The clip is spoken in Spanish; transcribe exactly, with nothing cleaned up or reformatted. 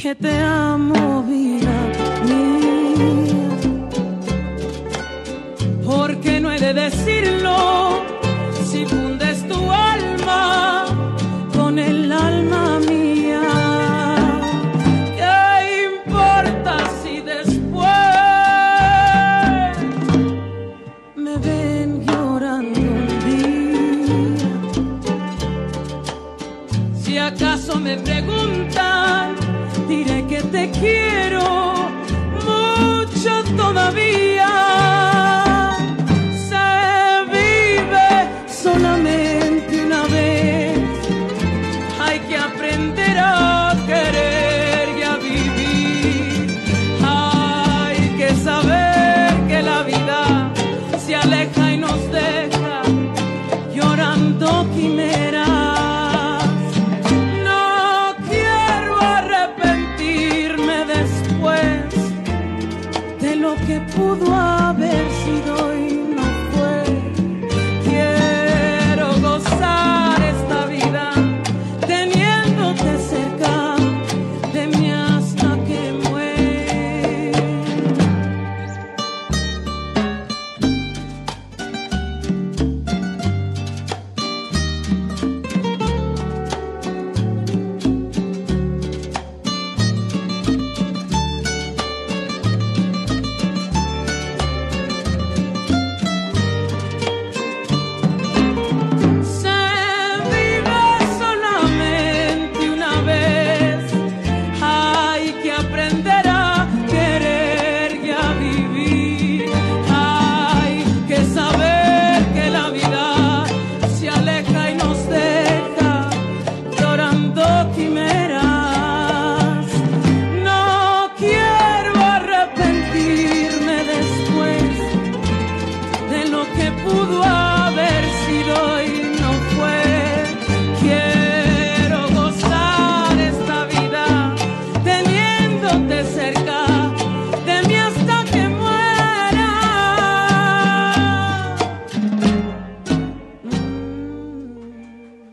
que te amo, vida mía. Porque no he de decirlo si fundes tu alma con el alma mía. ¿Qué importa si después me ven llorando un día? Si acaso me preguntan, diré que te quiero mucho todavía. Se vive solamente una vez, hay que aprender a querer y a vivir. Hay que saber que la vida se aleja y nos deja llorando quimeras. Que pudo haber